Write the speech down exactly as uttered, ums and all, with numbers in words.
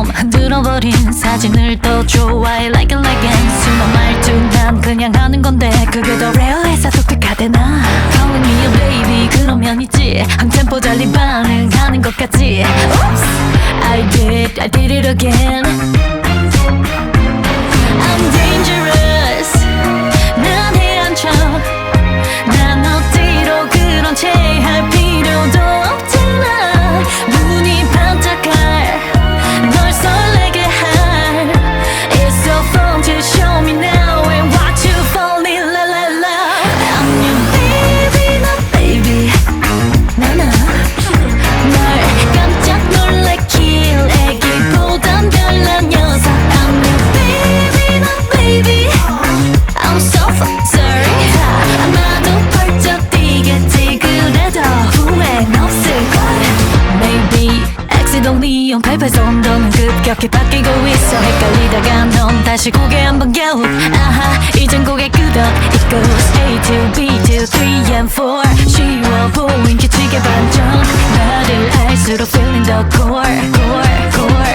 처럼 흔들어버린 사진을 더 좋아해 like it like it 순한 말투 난 그냥 하는 건데 그게 더 레어해서 독특하대나 Calling me a baby 그러면 있지 한 템포 달리 반응하는 것 같지 Oops I did I did it again I'm dangerous 난 헤엄쳐 난 어디로 그런 채 할 필요도 없잖아 눈이 반짝할 널 설레게 할 It's so fun to show me now and watch you fall in la la la I'm your baby not baby 나나 널 깜짝 놀래킬 애기보단 별난 녀석 I'm your baby not baby I'm so fucking sorry 아마도 벌쩍 뛰겠지 그래도 후회는 없을걸 Maybe accidentally on 팔팔 선도는 급격히 바뀌고 있어 헷갈리다가 넌 다시 고개 한번 겨우 아하 이젠 고개 끄덕 It goes A to B to three and four 쉬워 보인 규칙의 반전 나를 알수록 feeling the core core core